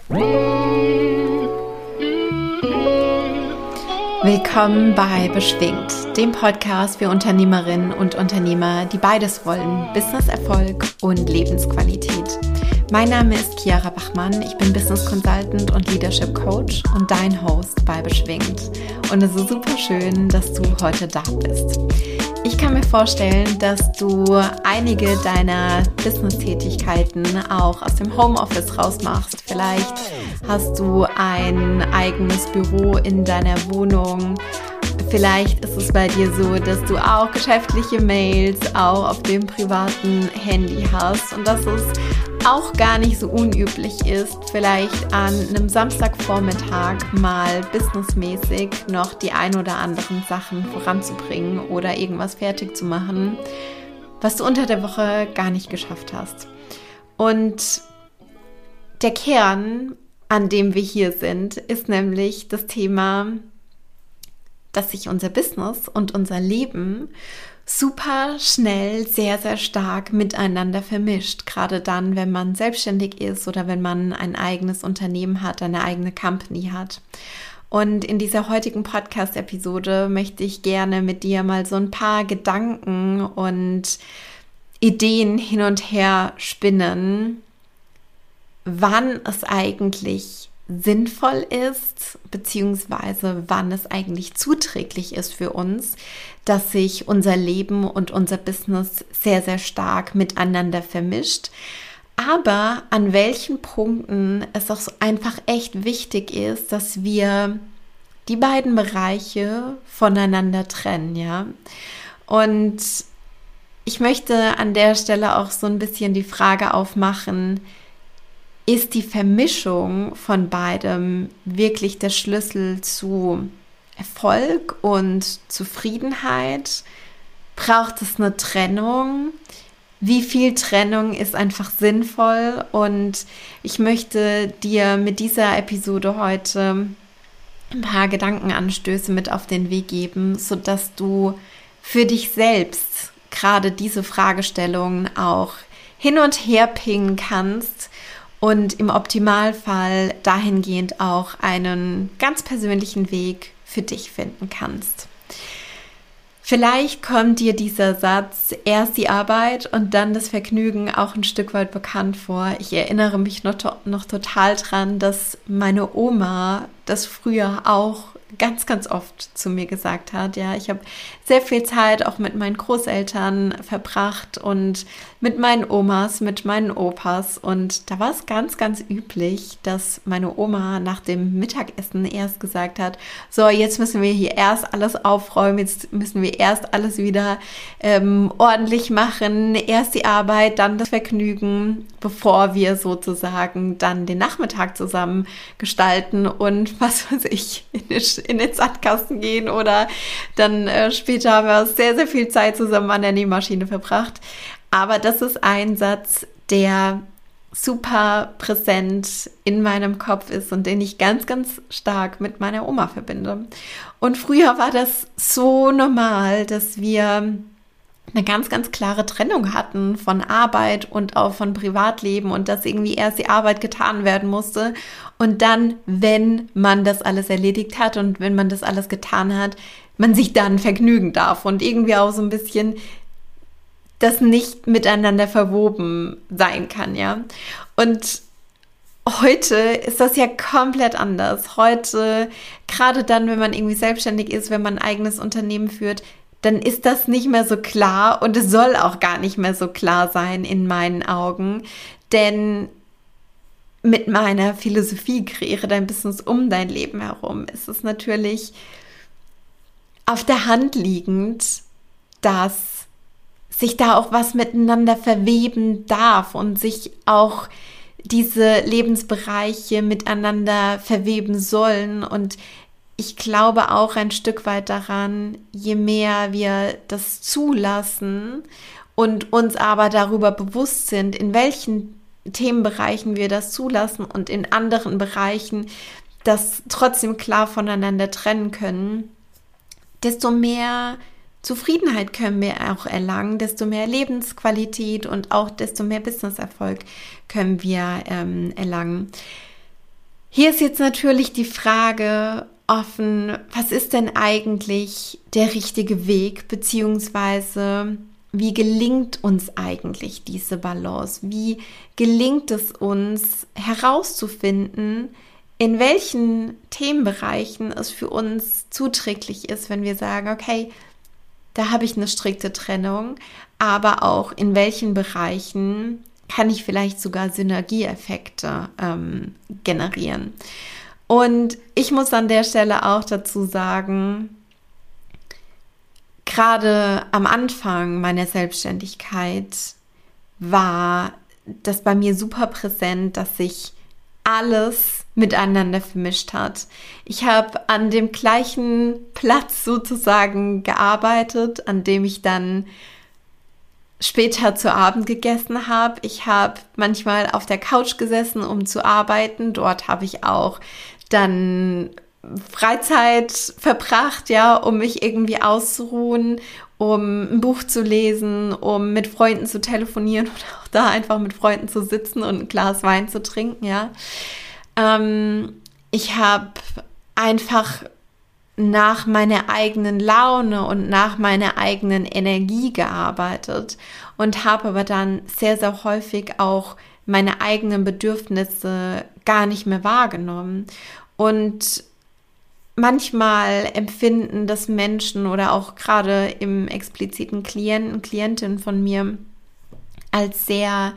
Willkommen bei Beschwingt, dem Podcast für Unternehmerinnen und Unternehmer, die beides wollen: Businesserfolg und Lebensqualität. Mein Name ist Chiara Bachmann, ich bin Business Consultant und Leadership Coach und dein Host bei Beschwingt. Und es ist super schön, dass du heute da bist. Ich kann mir vorstellen, dass du einige deiner Business-Tätigkeiten auch aus dem Homeoffice rausmachst. Vielleicht hast du ein eigenes Büro in deiner Wohnung. Vielleicht ist es bei dir so, dass du auch geschäftliche Mails auch auf dem privaten Handy hast und dass es auch gar nicht so unüblich ist, vielleicht an einem Samstagvormittag mal businessmäßig noch die ein oder anderen Sachen voranzubringen oder irgendwas fertig zu machen, was du unter der Woche gar nicht geschafft hast. Und der Kern, an dem wir hier sind, ist nämlich das Thema, dass sich unser Business und unser Leben super schnell, sehr, sehr stark miteinander vermischt. Gerade dann, wenn man selbstständig ist oder wenn man ein eigenes Unternehmen hat, eine eigene Company hat. Und in dieser heutigen Podcast-Episode möchte ich gerne mit dir mal so ein paar Gedanken und Ideen hin und her spinnen, wann es eigentlich sinnvoll ist, beziehungsweise wann es eigentlich zuträglich ist für uns, dass sich unser Leben und unser Business sehr, sehr stark miteinander vermischt. Aber an welchen Punkten es auch einfach echt wichtig ist, dass wir die beiden Bereiche voneinander trennen, ja. Und ich möchte an der Stelle auch so ein bisschen die Frage aufmachen: Ist die Vermischung von beidem wirklich der Schlüssel zu Erfolg und Zufriedenheit? Braucht es eine Trennung? Wie viel Trennung ist einfach sinnvoll? Und ich möchte dir mit dieser Episode heute ein paar Gedankenanstöße mit auf den Weg geben, sodass du für dich selbst gerade diese Fragestellungen auch hin und her pingen kannst und im Optimalfall dahingehend auch einen ganz persönlichen Weg für dich finden kannst. Vielleicht kommt dir dieser Satz, erst die Arbeit und dann das Vergnügen, auch ein Stück weit bekannt vor. Ich erinnere mich noch total dran, dass meine Oma das früher auch ganz, ganz oft zu mir gesagt hat. Ja, ich habe sehr viel Zeit auch mit meinen Großeltern verbracht und mit meinen Omas, mit meinen Opas. Und da war es ganz, ganz üblich, dass meine Oma nach dem Mittagessen erst gesagt hat: So, jetzt müssen wir hier erst alles aufräumen, jetzt müssen wir erst alles wieder ordentlich machen. Erst die Arbeit, dann das Vergnügen, bevor wir sozusagen dann den Nachmittag zusammen gestalten und was weiß ich, in den Sandkasten gehen oder dann später haben wir sehr, sehr viel Zeit zusammen an der Nähmaschine verbracht. Aber das ist ein Satz, der super präsent in meinem Kopf ist und den ich ganz, ganz stark mit meiner Oma verbinde. Und früher war das so normal, dass wir eine ganz, ganz klare Trennung hatten von Arbeit und auch von Privatleben und dass irgendwie erst die Arbeit getan werden musste und dann, wenn man das alles erledigt hat und wenn man das alles getan hat, man sich dann vergnügen darf und irgendwie auch so ein bisschen das nicht miteinander verwoben sein kann, ja. Und heute ist das ja komplett anders. Heute, gerade dann, wenn man irgendwie selbstständig ist, wenn man ein eigenes Unternehmen führt, dann ist das nicht mehr so klar und es soll auch gar nicht mehr so klar sein in meinen Augen, denn mit meiner Philosophie kreiere dein Business um dein Leben herum ist es natürlich auf der Hand liegend, dass sich da auch was miteinander verweben darf und sich auch diese Lebensbereiche miteinander verweben sollen. Und ich glaube auch ein Stück weit daran, je mehr wir das zulassen und uns aber darüber bewusst sind, in welchen Themenbereichen wir das zulassen und in anderen Bereichen das trotzdem klar voneinander trennen können, desto mehr Zufriedenheit können wir auch erlangen, desto mehr Lebensqualität und auch desto mehr Businesserfolg können wir erlangen. Hier ist jetzt natürlich die Frage offen, was ist denn eigentlich der richtige Weg, beziehungsweise wie gelingt uns eigentlich diese Balance? Wie gelingt es uns herauszufinden, in welchen Themenbereichen es für uns zuträglich ist, wenn wir sagen, okay, da habe ich eine strikte Trennung, aber auch in welchen Bereichen kann ich vielleicht sogar Synergieeffekte generieren. Und ich muss an der Stelle auch dazu sagen, gerade am Anfang meiner Selbstständigkeit war das bei mir super präsent, dass sich alles miteinander vermischt hat. Ich habe an dem gleichen Platz sozusagen gearbeitet, an dem ich dann später zu Abend gegessen habe. Ich habe manchmal auf der Couch gesessen, um zu arbeiten. Dort habe ich auch dann Freizeit verbracht, ja, um mich irgendwie auszuruhen, um ein Buch zu lesen, um mit Freunden zu telefonieren oder auch da einfach mit Freunden zu sitzen und ein Glas Wein zu trinken, ja. Ich habe einfach nach meiner eigenen Laune und nach meiner eigenen Energie gearbeitet und habe aber dann sehr, sehr häufig auch meine eigenen Bedürfnisse gar nicht mehr wahrgenommen. Und manchmal empfinden das Menschen oder auch gerade im expliziten Klientin von mir als sehr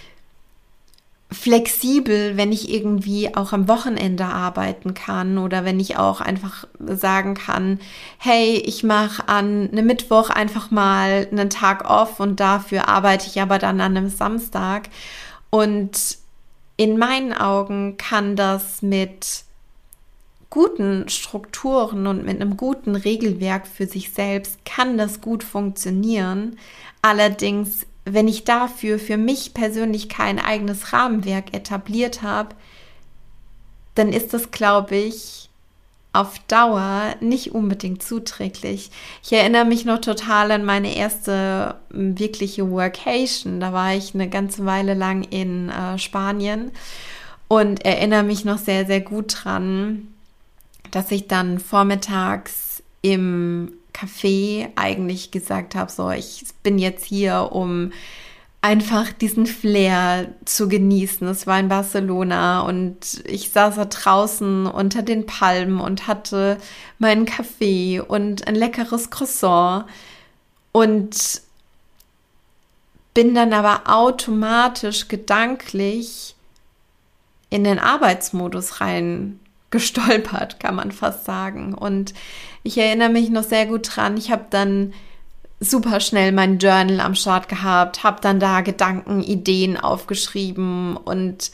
flexibel, wenn ich irgendwie auch am Wochenende arbeiten kann oder wenn ich auch einfach sagen kann, hey, ich mache an einem Mittwoch einfach mal einen Tag off und dafür arbeite ich aber dann an einem Samstag. Und in meinen Augen kann das mit guten Strukturen und mit einem guten Regelwerk für sich selbst kann das gut funktionieren. Allerdings, wenn ich dafür für mich persönlich kein eigenes Rahmenwerk etabliert habe, dann ist das, glaube ich, auf Dauer nicht unbedingt zuträglich. Ich erinnere mich noch total an meine erste wirkliche Workation. Da war ich eine ganze Weile lang in Spanien und erinnere mich noch sehr, sehr gut dran, dass ich dann vormittags im Café eigentlich gesagt habe, so, ich bin jetzt hier, um einfach diesen Flair zu genießen. Es war in Barcelona und ich saß da draußen unter den Palmen und hatte meinen Kaffee und ein leckeres Croissant und bin dann aber automatisch gedanklich in den Arbeitsmodus rein gestolpert, kann man fast sagen. Und ich erinnere mich noch sehr gut dran, ich habe dann super schnell mein Journal am Start gehabt, habe dann da Gedanken, Ideen aufgeschrieben und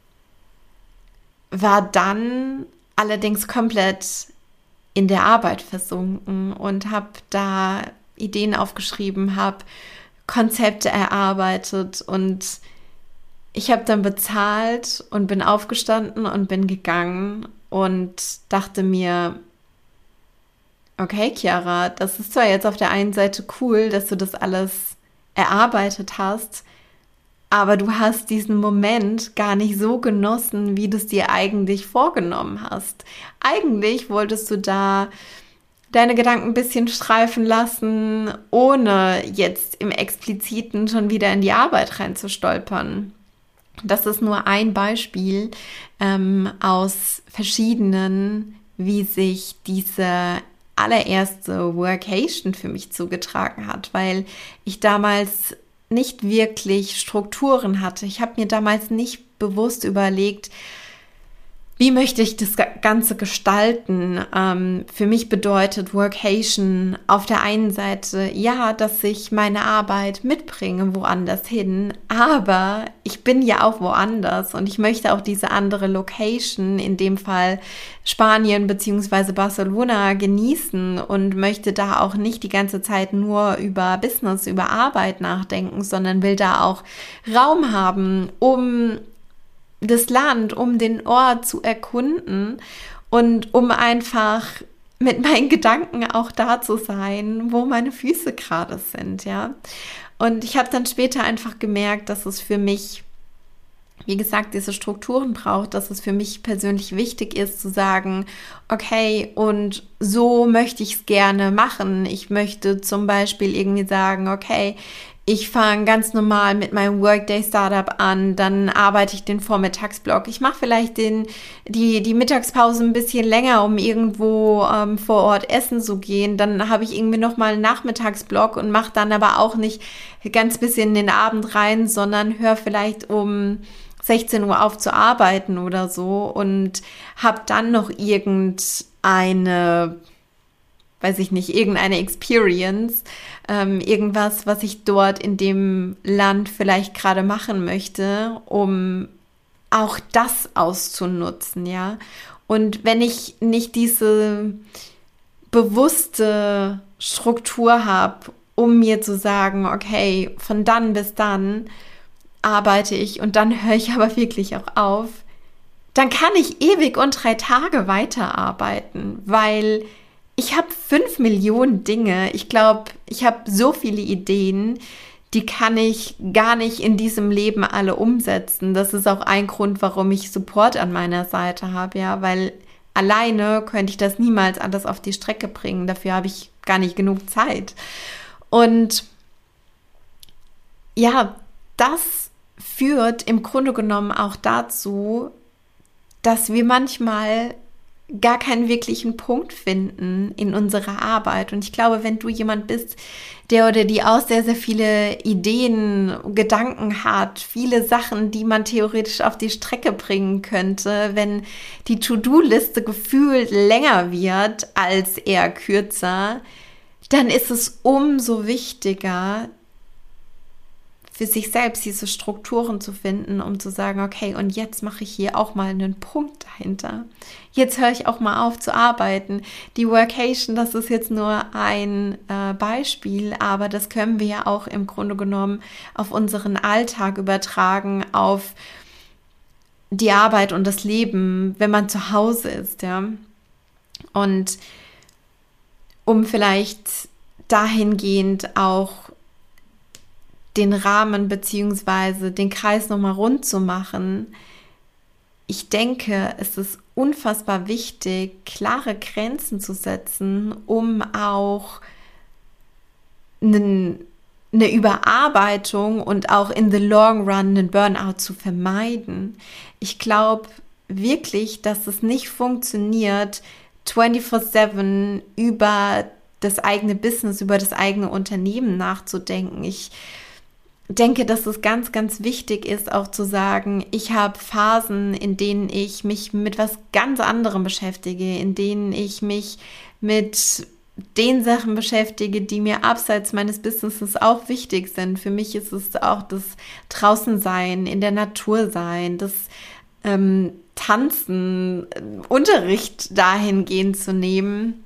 war dann allerdings komplett in der Arbeit versunken und habe da Ideen aufgeschrieben, habe Konzepte erarbeitet und ich habe dann bezahlt und bin aufgestanden und bin gegangen und dachte mir, okay, Chiara, das ist zwar jetzt auf der einen Seite cool, dass du das alles erarbeitet hast, aber du hast diesen Moment gar nicht so genossen, wie du es dir eigentlich vorgenommen hast. Eigentlich wolltest du da deine Gedanken ein bisschen streifen lassen, ohne jetzt im Expliziten schon wieder in die Arbeit reinzustolpern. Das ist nur ein Beispiel aus verschiedenen, wie sich diese allererste Workation für mich zugetragen hat, weil ich damals nicht wirklich Strukturen hatte. Ich habe mir damals nicht bewusst überlegt, wie möchte ich das Ganze gestalten? Für mich bedeutet Workation auf der einen Seite, ja, dass ich meine Arbeit mitbringe woanders hin, aber ich bin ja auch woanders und ich möchte auch diese andere Location, in dem Fall Spanien bzw. Barcelona, genießen und möchte da auch nicht die ganze Zeit nur über Business, über Arbeit nachdenken, sondern will da auch Raum haben, um das Land, um den Ort zu erkunden und um einfach mit meinen Gedanken auch da zu sein, wo meine Füße gerade sind, ja. Und ich habe dann später einfach gemerkt, dass es für mich wie gesagt, diese Strukturen braucht, dass es für mich persönlich wichtig ist, zu sagen, okay, und so möchte ich es gerne machen. Ich möchte zum Beispiel irgendwie sagen, okay, ich fange ganz normal mit meinem Workday-Startup an, dann arbeite ich den Vormittagsblock. Ich mache vielleicht die Mittagspause ein bisschen länger, um irgendwo vor Ort essen zu gehen. Dann habe ich irgendwie nochmal einen Nachmittagsblock und mache dann aber auch nicht ganz bisschen in den Abend rein, sondern höre vielleicht um 16 Uhr auf zu arbeiten oder so und habe dann noch irgendeine Experience, irgendwas, was ich dort in dem Land vielleicht gerade machen möchte, um auch das auszunutzen, ja. Und wenn ich nicht diese bewusste Struktur habe, um mir zu sagen, okay, von dann bis dann arbeite ich und dann höre ich aber wirklich auch auf, dann kann ich ewig und 3 Tage weiterarbeiten, weil ich habe 5 Millionen Dinge. Ich glaube, ich habe so viele Ideen, die kann ich gar nicht in diesem Leben alle umsetzen. Das ist auch ein Grund, warum ich Support an meiner Seite habe, ja, weil alleine könnte ich das niemals alles auf die Strecke bringen. Dafür habe ich gar nicht genug Zeit. Und ja, das führt im Grunde genommen auch dazu, dass wir manchmal gar keinen wirklichen Punkt finden in unserer Arbeit. Und ich glaube, wenn du jemand bist, der oder die auch sehr, sehr viele Ideen, Gedanken hat, viele Sachen, die man theoretisch auf die Strecke bringen könnte, wenn die To-Do-Liste gefühlt länger wird als eher kürzer, dann ist es umso wichtiger, für sich selbst diese Strukturen zu finden, um zu sagen, okay, und jetzt mache ich hier auch mal einen Punkt dahinter. Jetzt höre ich auch mal auf zu arbeiten. Die Workation, das ist jetzt nur ein Beispiel, aber das können wir ja auch im Grunde genommen auf unseren Alltag übertragen, auf die Arbeit und das Leben, wenn man zu Hause ist, ja. Und um vielleicht dahingehend auch den Rahmen beziehungsweise den Kreis nochmal rund zu machen. Ich denke, es ist unfassbar wichtig, klare Grenzen zu setzen, um auch eine Überarbeitung und auch in the long run einen Burnout zu vermeiden. Ich glaube wirklich, dass es nicht funktioniert, 24/7 über das eigene Business, über das eigene Unternehmen nachzudenken. Ich denke, dass es ganz, ganz wichtig ist, auch zu sagen, ich habe Phasen, in denen ich mich mit was ganz anderem beschäftige, in denen ich mich mit den Sachen beschäftige, die mir abseits meines Businesses auch wichtig sind. Für mich ist es auch das Draußensein, in der Natur sein, das Tanzen, Unterricht dahingehend zu nehmen,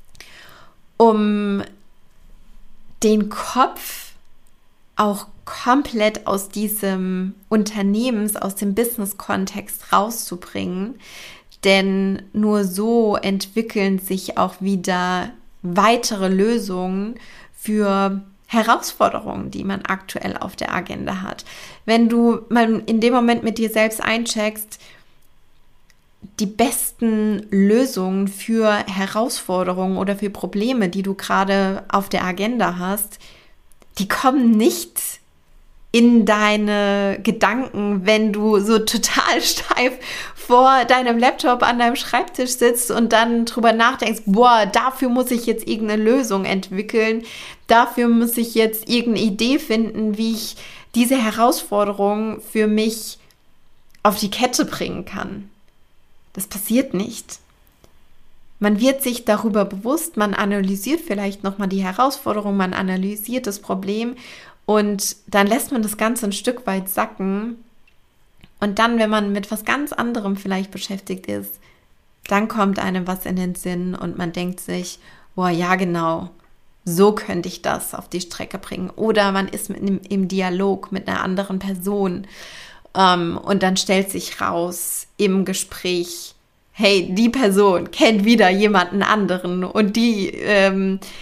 um den Kopf auch komplett aus diesem aus dem Business-Kontext rauszubringen. Denn nur so entwickeln sich auch wieder weitere Lösungen für Herausforderungen, die man aktuell auf der Agenda hat. Wenn du mal in dem Moment mit dir selbst eincheckst, die besten Lösungen für Herausforderungen oder für Probleme, die du gerade auf der Agenda hast, die kommen nicht in deine Gedanken, wenn du so total steif vor deinem Laptop an deinem Schreibtisch sitzt und dann drüber nachdenkst, boah, dafür muss ich jetzt irgendeine Lösung entwickeln, dafür muss ich jetzt irgendeine Idee finden, wie ich diese Herausforderung für mich auf die Kette bringen kann. Das passiert nicht. Man wird sich darüber bewusst, man analysiert vielleicht nochmal die Herausforderung, man analysiert das Problem und dann lässt man das Ganze ein Stück weit sacken. Und dann, wenn man mit was ganz anderem vielleicht beschäftigt ist, dann kommt einem was in den Sinn und man denkt sich, boah, ja genau, so könnte ich das auf die Strecke bringen. Oder man ist im Dialog mit einer anderen Person und dann stellt sich raus im Gespräch, hey, die Person kennt wieder jemanden anderen und die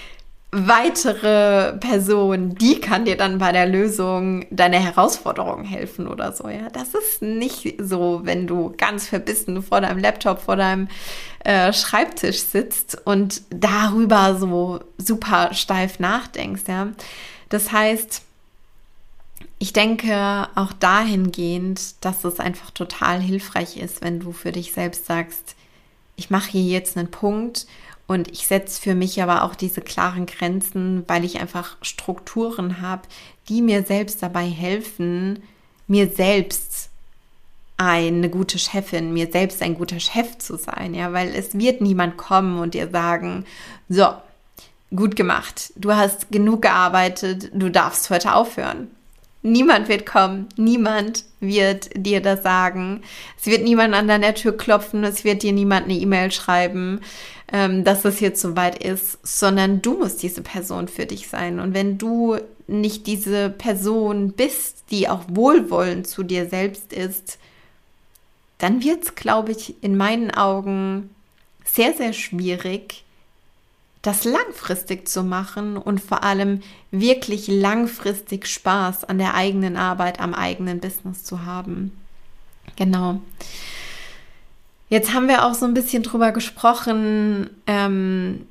weitere Person, die kann dir dann bei der Lösung deiner Herausforderung helfen oder so. Ja, das ist nicht so, wenn du ganz verbissen vor deinem Laptop, vor deinem Schreibtisch sitzt und darüber so super steif nachdenkst. Ja, das heißt, ich denke auch dahingehend, dass es einfach total hilfreich ist, wenn du für dich selbst sagst, ich mache hier jetzt einen Punkt und ich setze für mich aber auch diese klaren Grenzen, weil ich einfach Strukturen habe, die mir selbst dabei helfen, mir selbst eine gute Chefin, mir selbst ein guter Chef zu sein. Ja, weil es wird niemand kommen und dir sagen, so, gut gemacht, du hast genug gearbeitet, du darfst heute aufhören. Niemand wird kommen, niemand wird dir das sagen. Es wird niemand an deiner Tür klopfen, es wird dir niemand eine E-Mail schreiben, dass es jetzt soweit ist, sondern du musst diese Person für dich sein. Und wenn du nicht diese Person bist, die auch wohlwollend zu dir selbst ist, dann wird es, glaube ich, in meinen Augen sehr, sehr schwierig, das langfristig zu machen und vor allem wirklich langfristig Spaß an der eigenen Arbeit, am eigenen Business zu haben. Genau. Jetzt haben wir auch so ein bisschen drüber gesprochen, in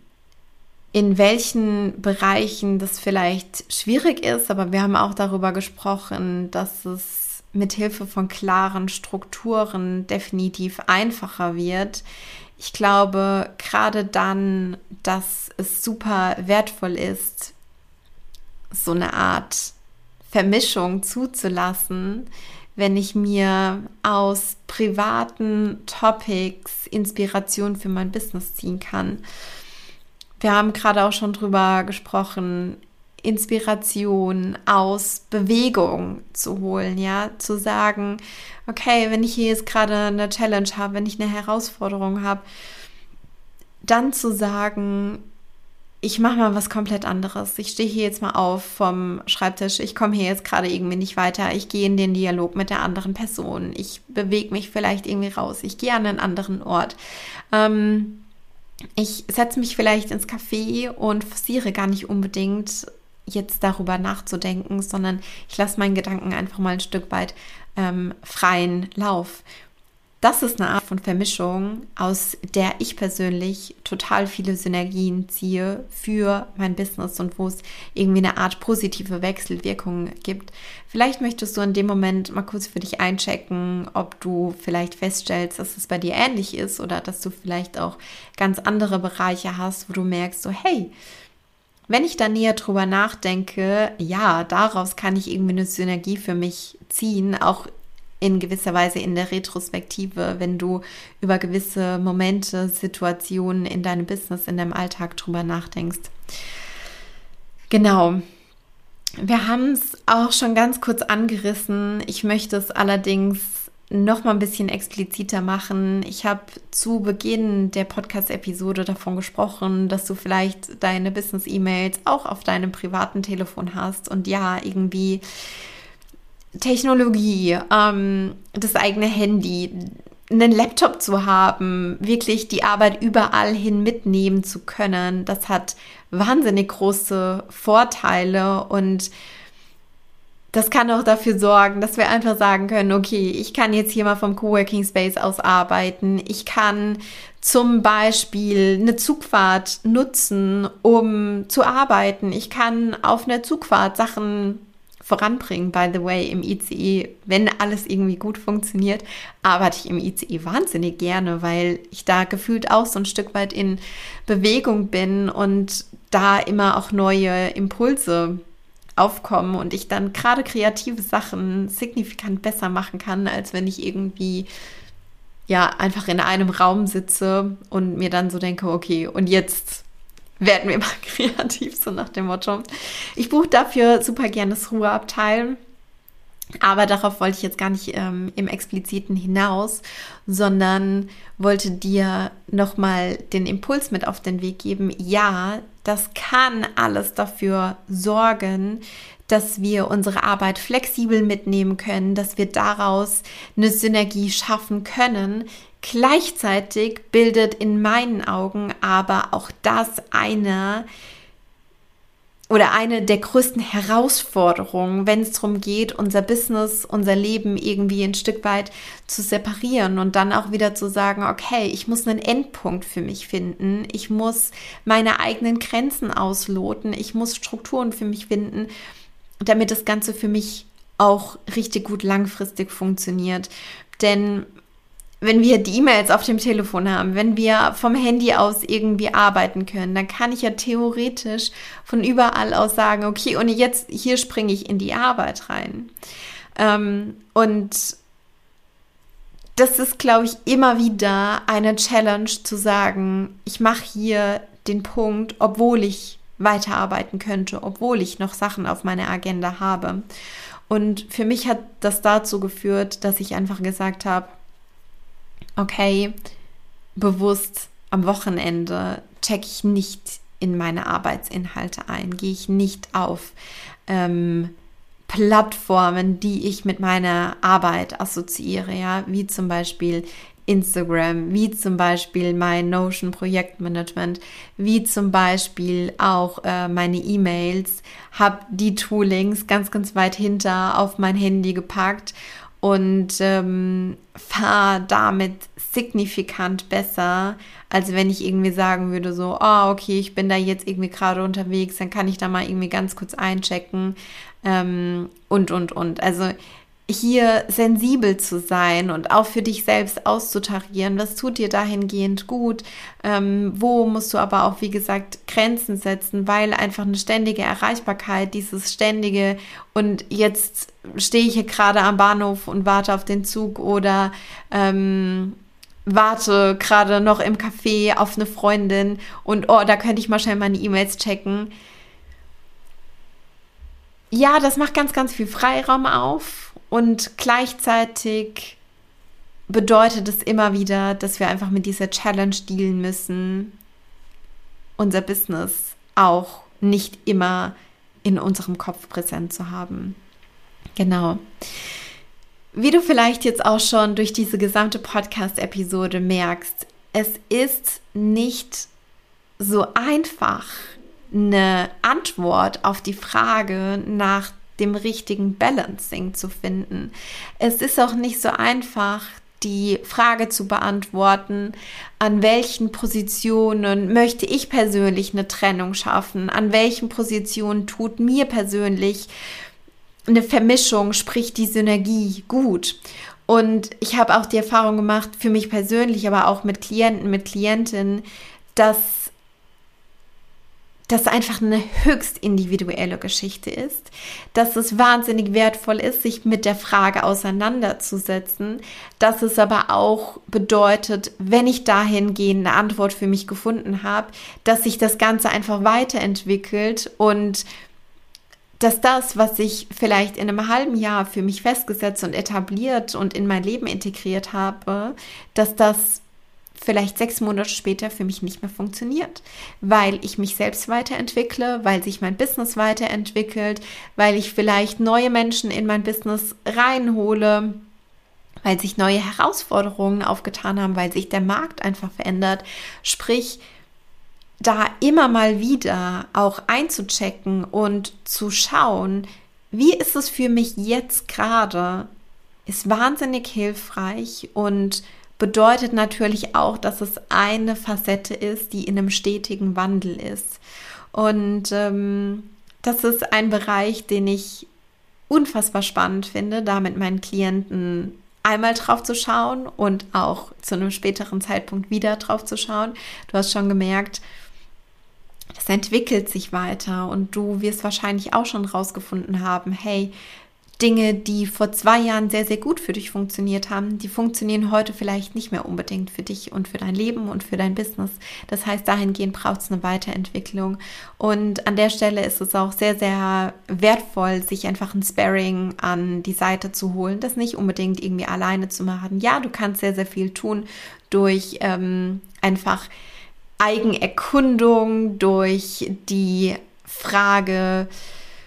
welchen Bereichen das vielleicht schwierig ist, aber wir haben auch darüber gesprochen, dass es mit Hilfe von klaren Strukturen definitiv einfacher wird. Ich glaube gerade dann, dass es super wertvoll ist, so eine Art Vermischung zuzulassen, wenn ich mir aus privaten Topics Inspiration für mein Business ziehen kann. Wir haben gerade auch schon drüber gesprochen, Inspiration aus Bewegung zu holen, ja, zu sagen, okay, wenn ich hier jetzt gerade eine Challenge habe, wenn ich eine Herausforderung habe, dann zu sagen, ich mache mal was komplett anderes. Ich stehe hier jetzt mal auf vom Schreibtisch, ich komme hier jetzt gerade irgendwie nicht weiter, ich gehe in den Dialog mit der anderen Person, ich bewege mich vielleicht irgendwie raus, ich gehe an einen anderen Ort. Ich setze mich vielleicht ins Café und forciere gar nicht unbedingt jetzt darüber nachzudenken, sondern ich lasse meinen Gedanken einfach mal ein Stück weit freien Lauf. Das ist eine Art von Vermischung, aus der ich persönlich total viele Synergien ziehe für mein Business und wo es irgendwie eine Art positive Wechselwirkung gibt. Vielleicht möchtest du in dem Moment mal kurz für dich einchecken, ob du vielleicht feststellst, dass es bei dir ähnlich ist oder dass du vielleicht auch ganz andere Bereiche hast, wo du merkst, so hey, wenn ich da näher drüber nachdenke, ja, daraus kann ich irgendwie eine Synergie für mich ziehen, auch in gewisser Weise in der Retrospektive, wenn du über gewisse Momente, Situationen in deinem Business, in deinem Alltag drüber nachdenkst. Genau. Wir haben es auch schon ganz kurz angerissen. Ich möchte es allerdings noch mal ein bisschen expliziter machen. Ich habe zu Beginn der Podcast-Episode davon gesprochen, dass du vielleicht deine Business-E-Mails auch auf deinem privaten Telefon hast und ja, irgendwie Technologie, das eigene Handy, einen Laptop zu haben, wirklich die Arbeit überall hin mitnehmen zu können, das hat wahnsinnig große Vorteile und das kann auch dafür sorgen, dass wir einfach sagen können, okay, ich kann jetzt hier mal vom Coworking Space aus arbeiten. Ich kann zum Beispiel eine Zugfahrt nutzen, um zu arbeiten. Ich kann auf einer Zugfahrt Sachen voranbringen. By the way, im ICE, wenn alles irgendwie gut funktioniert, arbeite ich im ICE wahnsinnig gerne, weil ich da gefühlt auch so ein Stück weit in Bewegung bin und da immer auch neue Impulse aufkommen und ich dann gerade kreative Sachen signifikant besser machen kann, als wenn ich irgendwie ja einfach in einem Raum sitze und mir dann so denke, okay, und jetzt werden wir mal kreativ, so nach dem Motto. Ich buche dafür super gerne das Ruheabteil, aber darauf wollte ich jetzt gar nicht im Expliziten hinaus, sondern wollte dir nochmal den Impuls mit auf den Weg geben. Ja, das kann alles dafür sorgen, dass wir unsere Arbeit flexibel mitnehmen können, dass wir daraus eine Synergie schaffen können. Gleichzeitig bildet in meinen Augen aber auch das eine oder eine der größten Herausforderungen, wenn es darum geht, unser Business, unser Leben irgendwie ein Stück weit zu separieren und dann auch wieder zu sagen, okay, ich muss einen Endpunkt für mich finden, ich muss meine eigenen Grenzen ausloten, ich muss Strukturen für mich finden, damit das Ganze für mich auch richtig gut langfristig funktioniert. Denn wenn wir die E-Mails auf dem Telefon haben, wenn wir vom Handy aus irgendwie arbeiten können, dann kann ich ja theoretisch von überall aus sagen, okay, und jetzt hier springe ich in die Arbeit rein. Und das ist, glaube ich, immer wieder eine Challenge zu sagen, ich mache hier den Punkt, obwohl ich weiterarbeiten könnte, obwohl ich noch Sachen auf meiner Agenda habe. Und für mich hat das dazu geführt, dass ich einfach gesagt habe, okay, bewusst am Wochenende checke ich nicht in meine Arbeitsinhalte ein, gehe ich nicht auf Plattformen, die ich mit meiner Arbeit assoziiere, ja, wie zum Beispiel Instagram, wie zum Beispiel mein Notion Projektmanagement, wie zum Beispiel auch meine E-Mails, habe die Toolings ganz, ganz weit hinter auf mein Handy gepackt und fahre damit signifikant besser, als wenn ich irgendwie sagen würde so, okay, ich bin da jetzt irgendwie gerade unterwegs, dann kann ich da mal irgendwie ganz kurz einchecken und. Also hier sensibel zu sein und auch für dich selbst auszutarieren, was tut dir dahingehend gut, wo musst du aber auch, wie gesagt, Grenzen setzen, weil einfach eine ständige Erreichbarkeit, dieses ständige und jetzt stehe ich hier gerade am Bahnhof und warte auf den Zug oder warte gerade noch im Café auf eine Freundin und da könnte ich mal schnell meine E-Mails checken. Ja, das macht ganz, ganz viel Freiraum auf. Und gleichzeitig bedeutet es immer wieder, dass wir einfach mit dieser Challenge dealen müssen, unser Business auch nicht immer in unserem Kopf präsent zu haben. Genau. Wie du vielleicht jetzt auch schon durch diese gesamte Podcast-Episode merkst, es ist nicht so einfach, eine Antwort auf die Frage nach dem richtigen Balancing zu finden. Es ist auch nicht so einfach, die Frage zu beantworten, an welchen Positionen möchte ich persönlich eine Trennung schaffen, an welchen Positionen tut mir persönlich eine Vermischung, sprich die Synergie gut. Und ich habe auch die Erfahrung gemacht, für mich persönlich, aber auch mit Klienten, mit Klientinnen, dass das einfach eine höchst individuelle Geschichte ist, dass es wahnsinnig wertvoll ist, sich mit der Frage auseinanderzusetzen, dass es aber auch bedeutet, wenn ich dahingehend eine Antwort für mich gefunden habe, dass sich das Ganze einfach weiterentwickelt und dass das, was ich vielleicht in einem halben Jahr für mich festgesetzt und etabliert und in mein Leben integriert habe, dass das vielleicht 6 Monate später für mich nicht mehr funktioniert, weil ich mich selbst weiterentwickle, weil sich mein Business weiterentwickelt, weil ich vielleicht neue Menschen in mein Business reinhole, weil sich neue Herausforderungen aufgetan haben, weil sich der Markt einfach verändert. Sprich, da immer mal wieder auch einzuchecken und zu schauen, wie ist es für mich jetzt gerade, ist wahnsinnig hilfreich und bedeutet natürlich auch, dass es eine Facette ist, die in einem stetigen Wandel ist. Und das ist ein Bereich, den ich unfassbar spannend finde, da mit meinen Klienten einmal drauf zu schauen und auch zu einem späteren Zeitpunkt wieder drauf zu schauen. Du hast schon gemerkt, das entwickelt sich weiter und du wirst wahrscheinlich auch schon rausgefunden haben, hey, Dinge, die vor 2 Jahren sehr, sehr gut für dich funktioniert haben, die funktionieren heute vielleicht nicht mehr unbedingt für dich und für dein Leben und für dein Business. Das heißt, dahingehend braucht es eine Weiterentwicklung. Und an der Stelle ist es auch sehr, sehr wertvoll, sich einfach ein Sparring an die Seite zu holen, das nicht unbedingt irgendwie alleine zu machen. Ja, du kannst sehr, sehr viel tun durch einfach Eigenerkundung, durch die Frage,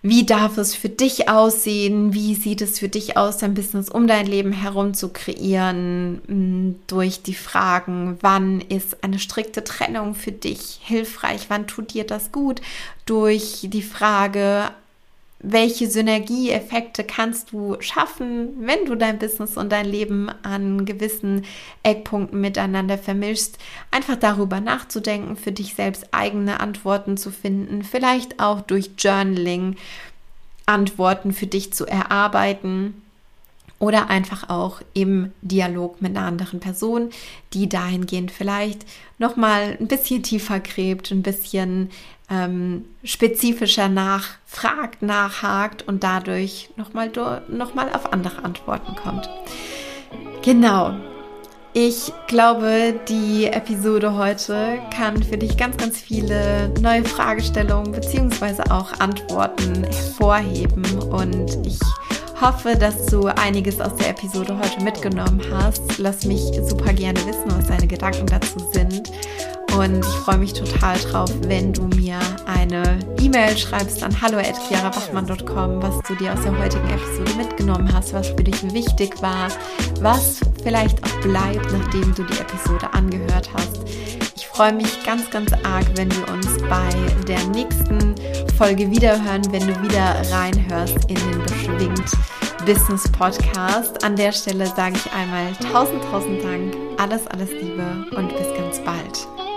Wie darf es für dich aussehen? Wie sieht es für dich aus, dein Business um dein Leben herum zu kreieren? Durch die Fragen, wann ist eine strikte Trennung für dich hilfreich? Wann tut dir das gut? Durch die Frage, welche Synergieeffekte kannst du schaffen, wenn du dein Business und dein Leben an gewissen Eckpunkten miteinander vermischst? Einfach darüber nachzudenken, für dich selbst eigene Antworten zu finden, vielleicht auch durch Journaling Antworten für dich zu erarbeiten oder einfach auch im Dialog mit einer anderen Person, die dahingehend vielleicht nochmal ein bisschen tiefer gräbt, ein bisschen spezifischer nachfragt, nachhakt und dadurch nochmal auf andere Antworten kommt. Genau. Ich glaube, die Episode heute kann für dich ganz, ganz viele neue Fragestellungen bzw. auch Antworten hervorheben und ich hoffe, dass du einiges aus der Episode heute mitgenommen hast. Lass mich super gerne wissen, was deine Gedanken dazu sind. Und ich freue mich total drauf, wenn du mir eine E-Mail schreibst an hallo@chiarabachmann.com, was du dir aus der heutigen Episode mitgenommen hast, was für dich wichtig war, was vielleicht auch bleibt, nachdem du die Episode angehört hast. Ich freue mich ganz, ganz arg, wenn wir uns bei der nächsten Folge wiederhören, wenn du wieder reinhörst in den Beschwingt Business Podcast. An der Stelle sage ich einmal tausend Dank, alles Liebe und bis ganz bald.